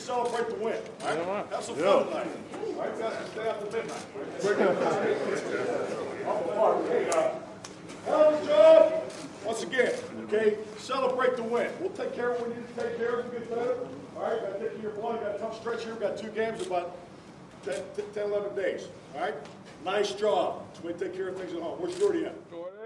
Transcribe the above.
celebrate the win. All right? Have some fun tonight. All right, guys, stay after midnight. Hell of a job. Once again, okay, celebrate the win. We'll take care of what we need to take care of to get better. All right, got to take care of your ball. You got a tough stretch here. We've got 2 games, about 10, 11 days. All right, nice job. So we take care of things at home. Where's Jordy at?